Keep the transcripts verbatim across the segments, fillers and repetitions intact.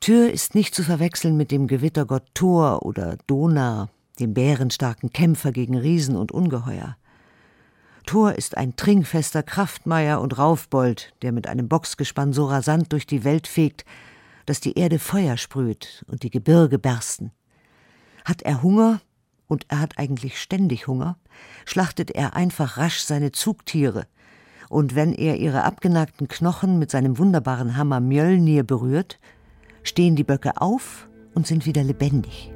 Tyr ist nicht zu verwechseln mit dem Gewittergott Thor oder Donar, dem bärenstarken Kämpfer gegen Riesen und Ungeheuer. Thor ist ein trinkfester Kraftmeier und Raufbold, der mit einem Boxgespann so rasant durch die Welt fegt, dass die Erde Feuer sprüht und die Gebirge bersten. Hat er Hunger, und er hat eigentlich ständig Hunger, schlachtet er einfach rasch seine Zugtiere, und wenn er ihre abgenagten Knochen mit seinem wunderbaren Hammer Mjölnir berührt, stehen die Böcke auf und sind wieder lebendig.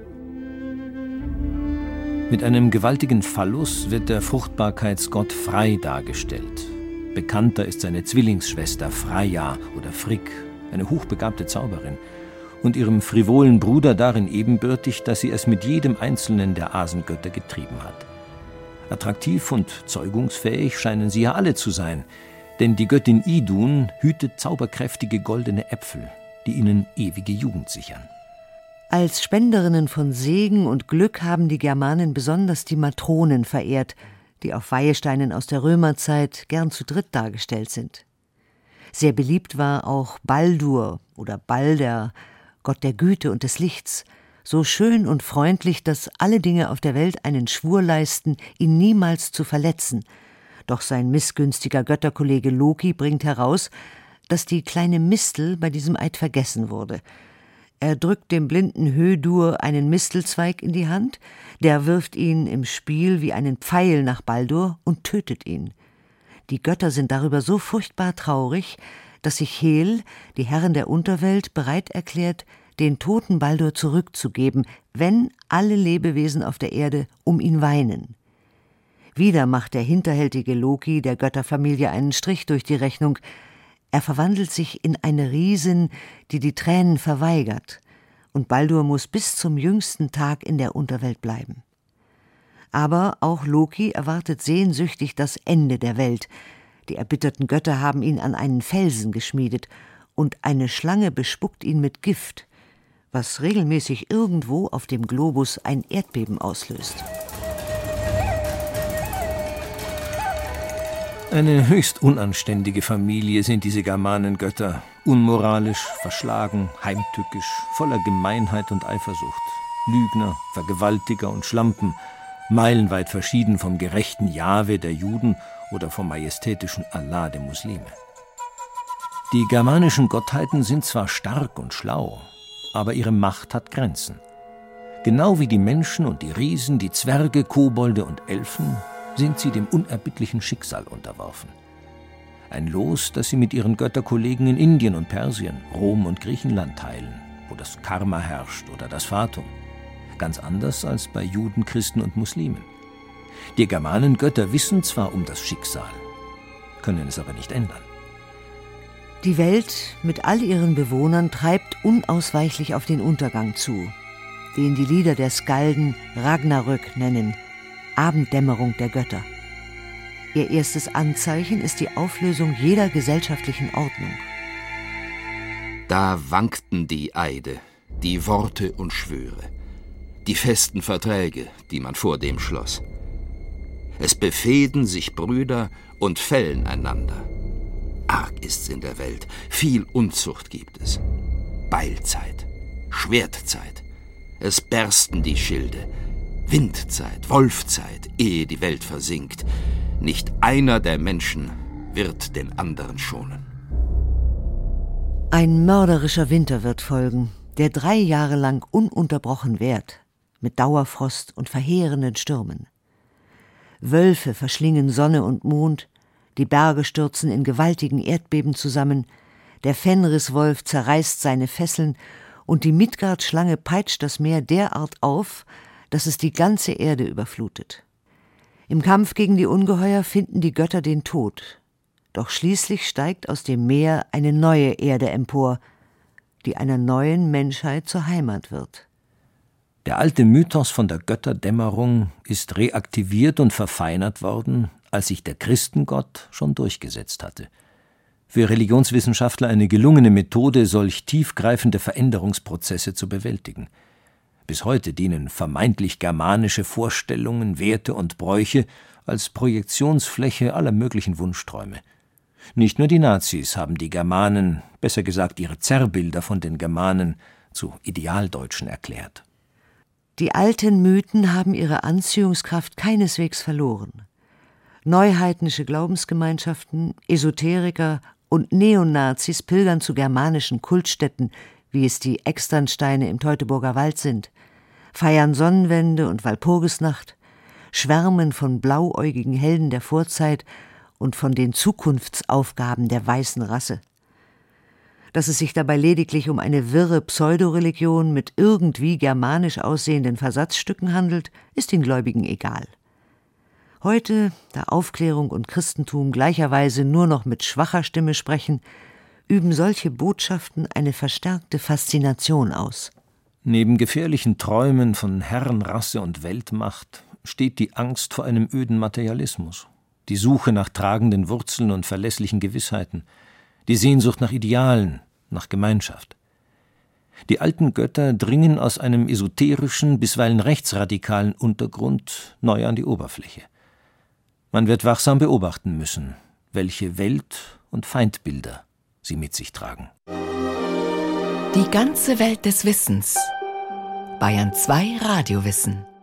Mit einem gewaltigen Phallus wird der Fruchtbarkeitsgott Frey dargestellt. Bekannter ist seine Zwillingsschwester Freya oder Frigg, eine hochbegabte Zauberin, und ihrem frivolen Bruder darin ebenbürtig, dass sie es mit jedem einzelnen der Asengötter getrieben hat. Attraktiv und zeugungsfähig scheinen sie ja alle zu sein, denn die Göttin Idun hütet zauberkräftige goldene Äpfel, die ihnen ewige Jugend sichern. Als Spenderinnen von Segen und Glück haben die Germanen besonders die Matronen verehrt, die auf Weihesteinen aus der Römerzeit gern zu dritt dargestellt sind. Sehr beliebt war auch Baldur oder Balder, Gott der Güte und des Lichts, so schön und freundlich, dass alle Dinge auf der Welt einen Schwur leisten, ihn niemals zu verletzen. Doch sein missgünstiger Götterkollege Loki bringt heraus, dass die kleine Mistel bei diesem Eid vergessen wurde. Er drückt dem blinden Hödur einen Mistelzweig in die Hand, der wirft ihn im Spiel wie einen Pfeil nach Baldur und tötet ihn. Die Götter sind darüber so furchtbar traurig, dass sich Hel, die Herrin der Unterwelt, bereit erklärt, den toten Baldur zurückzugeben, wenn alle Lebewesen auf der Erde um ihn weinen. Wieder macht der hinterhältige Loki der Götterfamilie einen Strich durch die Rechnung. Er verwandelt sich in eine Riesin, die die Tränen verweigert, und Baldur muss bis zum jüngsten Tag in der Unterwelt bleiben. Aber auch Loki erwartet sehnsüchtig das Ende der Welt. Die erbitterten Götter haben ihn an einen Felsen geschmiedet, und eine Schlange bespuckt ihn mit Gift, was regelmäßig irgendwo auf dem Globus ein Erdbeben auslöst. Eine höchst unanständige Familie sind diese Germanengötter, unmoralisch, verschlagen, heimtückisch, voller Gemeinheit und Eifersucht, Lügner, Vergewaltiger und Schlampen, meilenweit verschieden vom gerechten Jahwe der Juden oder vom majestätischen Allah der Muslime. Die germanischen Gottheiten sind zwar stark und schlau, aber ihre Macht hat Grenzen. Genau wie die Menschen und die Riesen, die Zwerge, Kobolde und Elfen sind sie dem unerbittlichen Schicksal unterworfen. Ein Los, das sie mit ihren Götterkollegen in Indien und Persien, Rom und Griechenland teilen, wo das Karma herrscht oder das Fatum. Ganz anders als bei Juden, Christen und Muslimen. Die Germanengötter wissen zwar um das Schicksal, können es aber nicht ändern. Die Welt mit all ihren Bewohnern treibt unausweichlich auf den Untergang zu, den die Lieder der Skalden Ragnarök nennen, Abenddämmerung der Götter. Ihr erstes Anzeichen ist die Auflösung jeder gesellschaftlichen Ordnung. Da wankten die Eide, die Worte und Schwüre, die festen Verträge, die man vordem schloss. Es befehden sich Brüder und fällen einander. Arg ist's in der Welt, viel Unzucht gibt es. Beilzeit, Schwertzeit, es bersten die Schilde, Windzeit, Wolfzeit, ehe die Welt versinkt. Nicht einer der Menschen wird den anderen schonen. Ein mörderischer Winter wird folgen, der drei Jahre lang ununterbrochen währt, mit Dauerfrost und verheerenden Stürmen. Wölfe verschlingen Sonne und Mond, die Berge stürzen in gewaltigen Erdbeben zusammen, der Fenriswolf zerreißt seine Fesseln und die Midgard-Schlange peitscht das Meer derart auf, dass es die ganze Erde überflutet. Im Kampf gegen die Ungeheuer finden die Götter den Tod. Doch schließlich steigt aus dem Meer eine neue Erde empor, die einer neuen Menschheit zur Heimat wird. Der alte Mythos von der Götterdämmerung ist reaktiviert und verfeinert worden, als sich der Christengott schon durchgesetzt hatte. Für Religionswissenschaftler eine gelungene Methode, solch tiefgreifende Veränderungsprozesse zu bewältigen. Bis heute dienen vermeintlich germanische Vorstellungen, Werte und Bräuche als Projektionsfläche aller möglichen Wunschträume. Nicht nur die Nazis haben die Germanen, besser gesagt ihre Zerrbilder von den Germanen, zu Idealdeutschen erklärt. Die alten Mythen haben ihre Anziehungskraft keineswegs verloren. Neuheidnische Glaubensgemeinschaften, Esoteriker und Neonazis pilgern zu germanischen Kultstätten, wie es die Externsteine im Teutoburger Wald sind, feiern Sonnenwende und Walpurgisnacht, schwärmen von blauäugigen Helden der Vorzeit und von den Zukunftsaufgaben der weißen Rasse. Dass es sich dabei lediglich um eine wirre Pseudoreligion mit irgendwie germanisch aussehenden Versatzstücken handelt, ist den Gläubigen egal. Heute, da Aufklärung und Christentum gleicherweise nur noch mit schwacher Stimme sprechen, üben solche Botschaften eine verstärkte Faszination aus. Neben gefährlichen Träumen von Herrenrasse und Weltmacht steht die Angst vor einem öden Materialismus, die Suche nach tragenden Wurzeln und verlässlichen Gewissheiten, die Sehnsucht nach Idealen, nach Gemeinschaft. Die alten Götter dringen aus einem esoterischen, bisweilen rechtsradikalen Untergrund neu an die Oberfläche. Man wird wachsam beobachten müssen, welche Welt- und Feindbilder sie mit sich tragen. Die ganze Welt des Wissens. Bayern zwei Radiowissen.